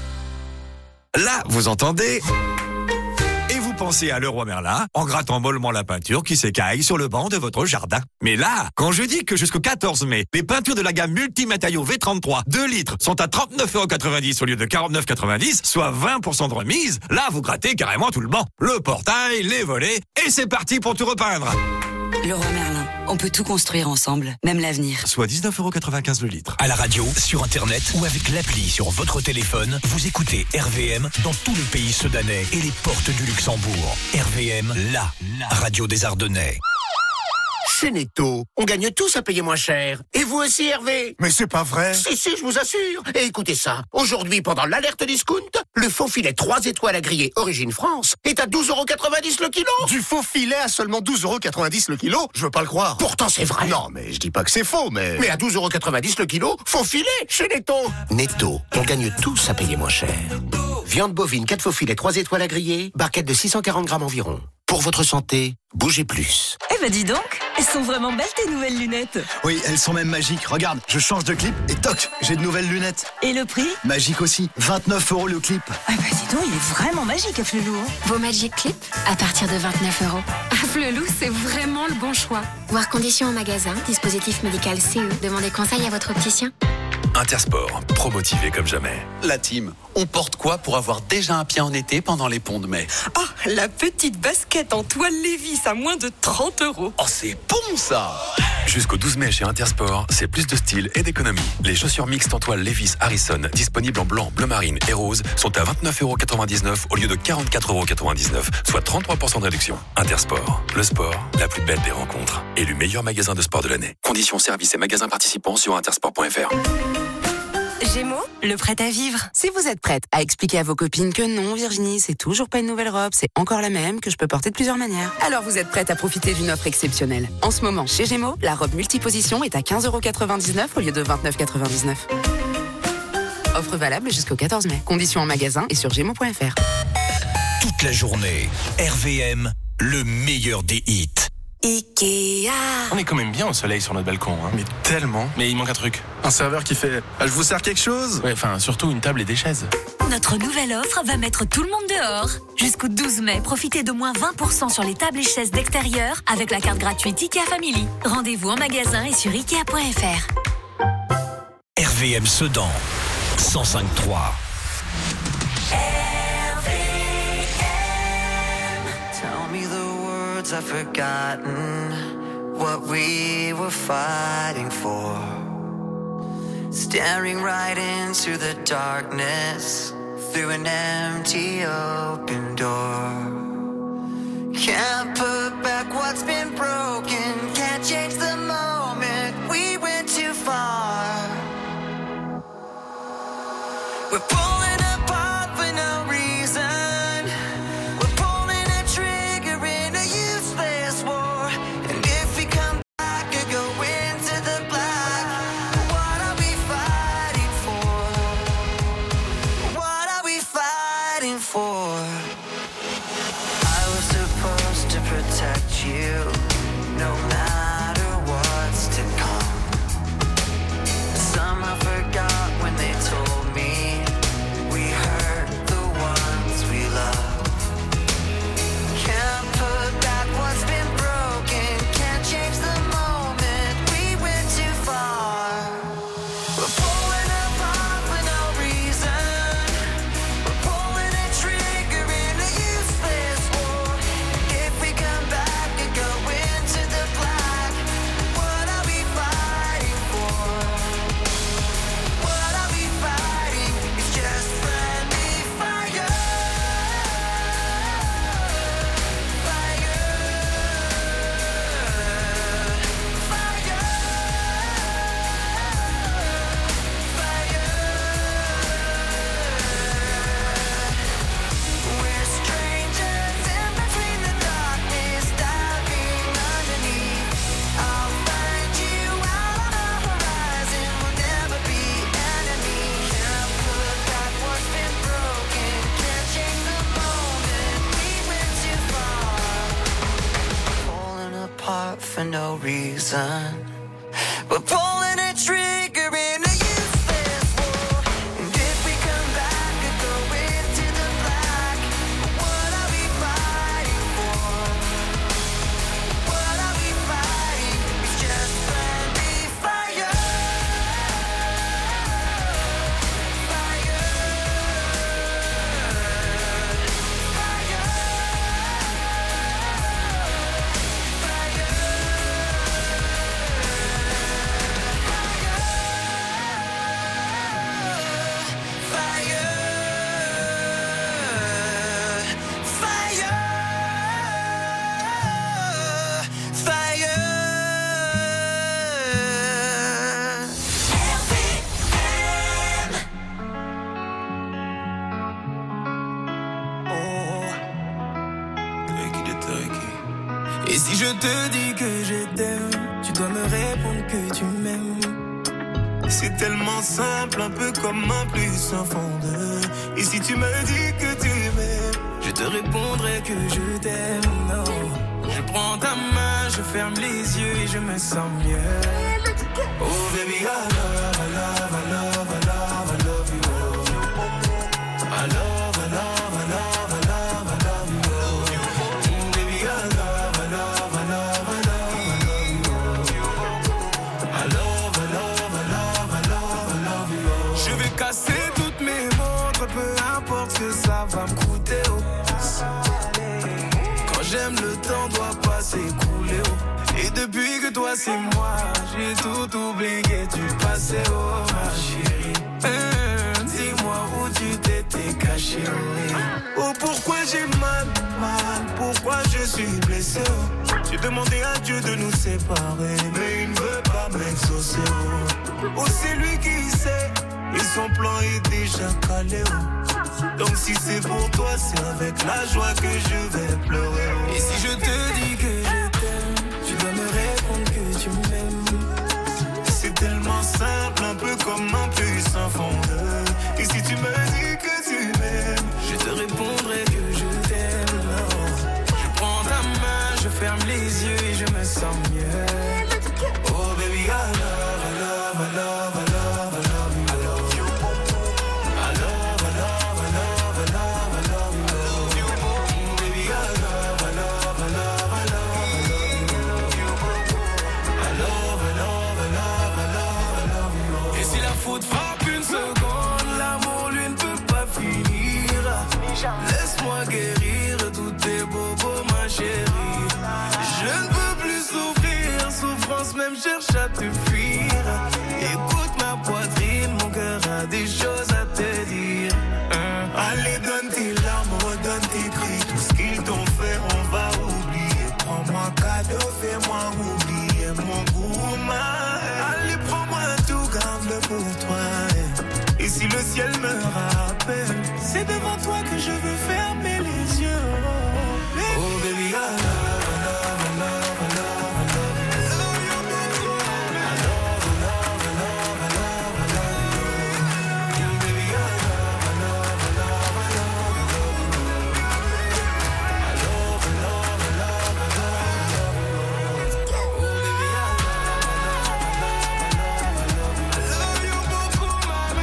Là, vous entendez ? Pensez à Leroy Merlin en grattant mollement la peinture qui s'écaille sur le banc de votre jardin. Mais là, quand je dis que jusqu'au 14 mai, les peintures de la gamme Multimatériaux V33 2 litres sont à 39,90 € au lieu de 49,90 €, soit 20% de remise, là vous grattez carrément tout le banc. Le portail, les volets, et c'est parti pour tout repeindre. Leroy Merlin, on peut tout construire ensemble, même l'avenir. Soit 19,95 € le litre. À la radio, sur Internet ou avec l'appli sur votre téléphone, vous écoutez RVM dans tout le pays sedanais et les portes du Luxembourg. RVM, la radio des Ardennais. Chez Netto, on gagne tous à payer moins cher. Et vous aussi, Hervé? Mais c'est pas vrai. Si, je vous assure. Et écoutez ça. Aujourd'hui, pendant l'alerte discount, le faux filet 3 étoiles à griller Origine France est à 12,90 € le kilo. Du faux filet à seulement 12,90 € le kilo? Je veux pas le croire. Pourtant, c'est vrai. Non, mais je dis pas que c'est faux, mais... Mais à 12,90 € le kilo, faux filet chez Netto. Netto, on gagne tous à payer moins cher. Viande bovine, 4 faux filets, 3 étoiles à griller, barquette de 640 grammes environ. Pour votre santé, bougez plus. Eh ben dis donc, elles sont vraiment belles tes nouvelles lunettes. Oui, elles sont même magiques. Regarde, je change de clip et toc, j'ai de nouvelles lunettes. Et le prix? Magique aussi, 29 € le clip. Ah bah dis donc, il est vraiment magique, Afflelou. Vos Magic Clips à partir de 29 €. Afflelou, c'est vraiment le bon choix. Voir conditions en magasin, dispositif médical CE. Demandez conseil à votre opticien. Intersport, pro-motivé comme jamais. La team, on porte quoi pour avoir déjà un pied en été pendant les ponts de mai? Ah, la petite basket en toile Lévis à moins de 30 €. Oh, c'est bon ça! Jusqu'au 12 mai chez Intersport, c'est plus de style et d'économie. Les chaussures mixtes en toile Levi's Harrison, disponibles en blanc, bleu marine et rose, sont à 29,99 € au lieu de 44,99 €, soit 33% de réduction. Intersport, le sport, la plus belle des rencontres. Élu meilleur magasin de sport de l'année. Conditions, services et magasins participants sur intersport.fr. Gémeaux, le prêt à vivre. Si vous êtes prête à expliquer à vos copines que non, Virginie, c'est toujours pas une nouvelle robe, c'est encore la même, que je peux porter de plusieurs manières, alors vous êtes prête à profiter d'une offre exceptionnelle. En ce moment, chez Gémeaux, la robe multiposition est à 15,99 € au lieu de 29,99 €. Offre valable jusqu'au 14 mai. Conditions en magasin et sur gémeaux.fr. Toute la journée, RVM, le meilleur des hits. Ikea. On est quand même bien au soleil sur notre balcon, hein. Mais tellement. Mais il manque un truc. Un serveur qui fait « Je vous sers quelque chose ?» Ouais, enfin, surtout une table et des chaises. Notre nouvelle offre va mettre tout le monde dehors. Jusqu'au 12 mai, profitez de moins 20% sur les tables et chaises d'extérieur avec la carte gratuite Ikea Family. Rendez-vous en magasin et sur Ikea.fr. RVM Sedan, 105.3. I've forgotten what we were fighting for. Staring right into the darkness through an empty open door. Can't put back what's been broken. Can't change the moment we went too far. We're pulling apart for no reason. For no reason, we're pulling a trigger in a useless war. And if we come back and go into the black, what are we fighting for? What are we fighting? It's just friendly fire. Et si je te dis que je t'aime, tu dois me répondre que tu m'aimes. C'est tellement simple, un peu comme un plus un fond de. Et si tu me dis que tu m'aimes, je te répondrai que je t'aime. Non, je prends ta main, je ferme les yeux et je me sens mieux. Oh baby, I love, I love, I love, I love, I love you. I love, I love, I love, I love, I love you. Baby, I love, I love, I love, I love, I love you. I love, I love, I love, I love, I love va me coûter, oh. Quand j'aime, le temps doit pas s'écouler, oh. Et depuis que toi c'est moi, j'ai tout oublié du passé, oh ma chérie. Dis-moi où tu t'étais caché, oh. Oh pourquoi j'ai mal, pourquoi je suis blessé, oh. J'ai demandé à Dieu de nous séparer, mais il ne veut pas m'exaucer, oh. Oh c'est lui qui sait, et son plan est déjà calé, oh. Donc si c'est pour toi, c'est avec la joie que je vais pleurer, oh. Et si je te dis que je t'aime, tu dois me répondre que tu m'aimes. C'est tellement simple, un peu comme un puissant fondeur. Et si tu me dis que tu m'aimes, je te répondrai que je t'aime. Je prends ta main, je ferme les yeux et je me sens mieux. Oh baby, I love, I love, I love, I love, I love you. I love you. I love, I love, I love, I love, I love you. Baby, I love, I love, I love, I love, I love you. I love, I love, I love, I love, I love you. Et si la faute frappe une seconde, l'amour lui ne peut pas finir. Laisse-moi guérir tous tes bobos, ma chérie. Je ne peux plus souffrir, souffrance même cherche à te fuir. Écoute ma poitrine, mon cœur a des choses à te dire. Allez, donne tes larmes, redonne tes cris. Tout ce qu'ils t'ont fait, on va oublier. Prends-moi cadeau, fais-moi oublier mon goût, allez, prends-moi tout, garde-le pour toi. Et si le ciel me rappelle, c'est devant toi que je veux fermer les yeux. Oh baby, I love, I love, I love, I love, I love you. I love, I love, I love, I love, I love you. Baby, I love, I love, I love, I love, I love you. I love, I love, I love, I love, I love you. Oh baby, I love, I love, I love, I love, I love you. I love you beaucoup, mama.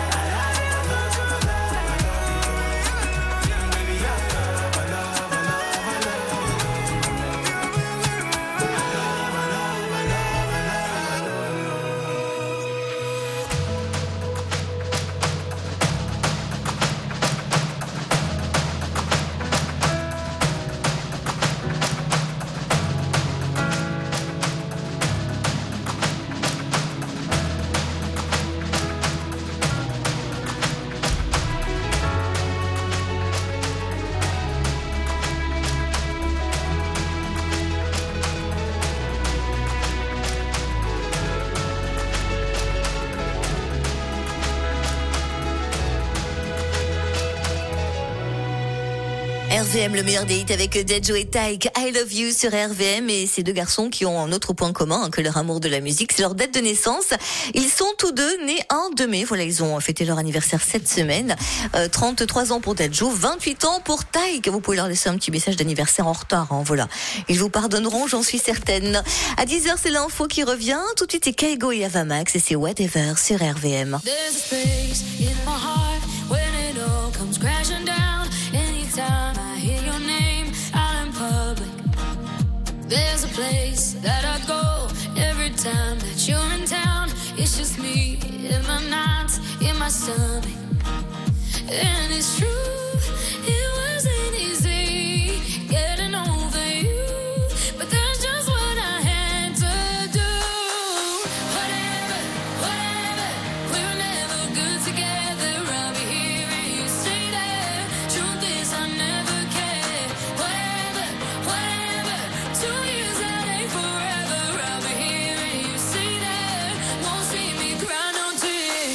RVM, le meilleur des hits avec Dejo et Taïk, I Love You sur RVM, et ces deux garçons qui ont un autre point commun que leur amour de la musique, c'est leur date de naissance. Ils sont tous deux nés en 2 mai, voilà, ils ont fêté leur anniversaire cette semaine. 33 ans pour Dejo, 28 ans pour Taïk. Vous pouvez leur laisser un petit message d'anniversaire en retard, hein, voilà. Ils vous pardonneront, j'en suis certaine. À 10h, c'est l'info qui revient. Tout de suite, c'est Kaigo et Avamax et c'est Whatever sur RVM. There's a space in my heart when it all comes crashing down. Anytime I hear your name out in public, there's a place that I go every time that you're in town. It's just me in my nights, in my stomach, and it's true, it wasn't easy getting over you, but that's just what I had to do. Whatever, whatever, we were never good together. I'll be here and you stay there. Truth is I never cared. Whatever, whatever, 2 years that ain't forever. I'll be here and you stay there. Won't see me cry no tears.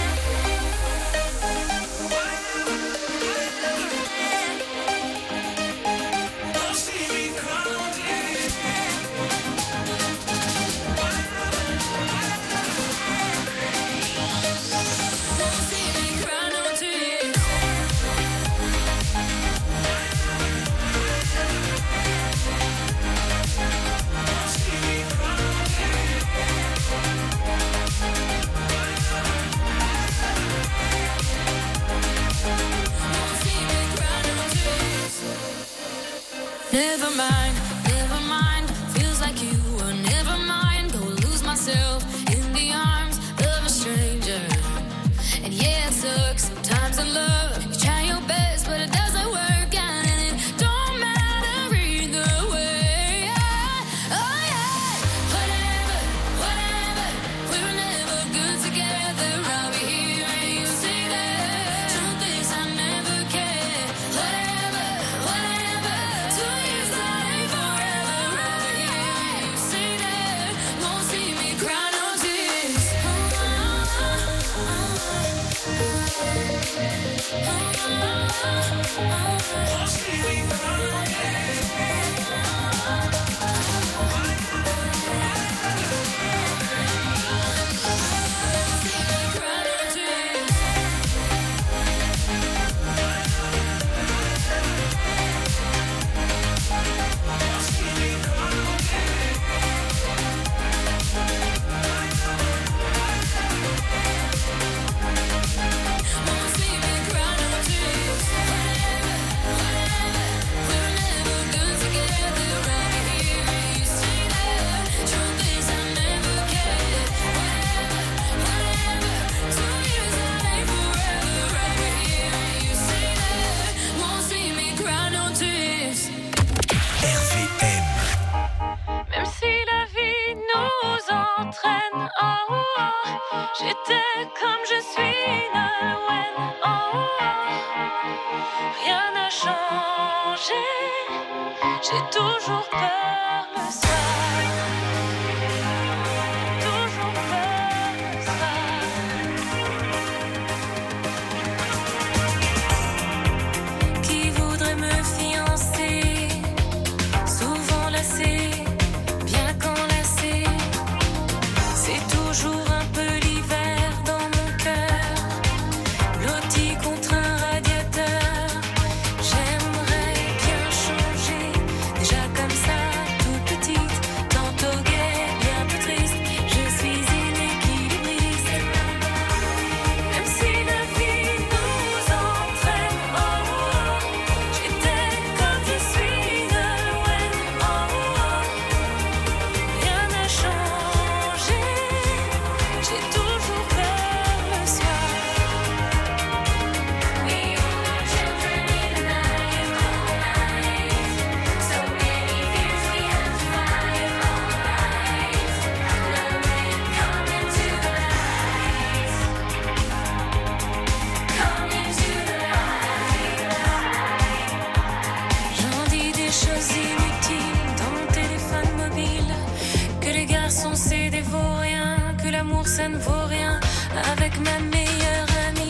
Won't see me cry no tears. Won't see me cry no tears. Never mind, feels like you were never mine. Go lose myself in the arms of a stranger. And yeah, it sucks sometimes in love. You try your best, but J'étais comme je suis Nolwenn. Oh, rien n'a changé. J'ai toujours peur le soir. Toujours peur le soir. Qui voudrait me fiancer? Souvent lassé, bien qu'enlacé. C'est toujours un peu l'hiver dans mon cœur, blotti contre un radiateur. J'aimerais bien changer, déjà comme ça, toute petite, tantôt gaie, bien peu triste. Je suis une équilibriste. Même si la vie nous entraîne, oh, oh, j'étais comme je suis Nolwenn, oh, oh, rien n'a changé. J'ai toujours peur le soir. We are children in the night, so many fears we have to fight all night. Nolwenn, come into the light. Come into the light. J'en dis des choses inutiles dans mon téléphone mobile. Que les garçons c'est des vauriens, que l'amour ça ne vaut rien. Avec ma meilleure amie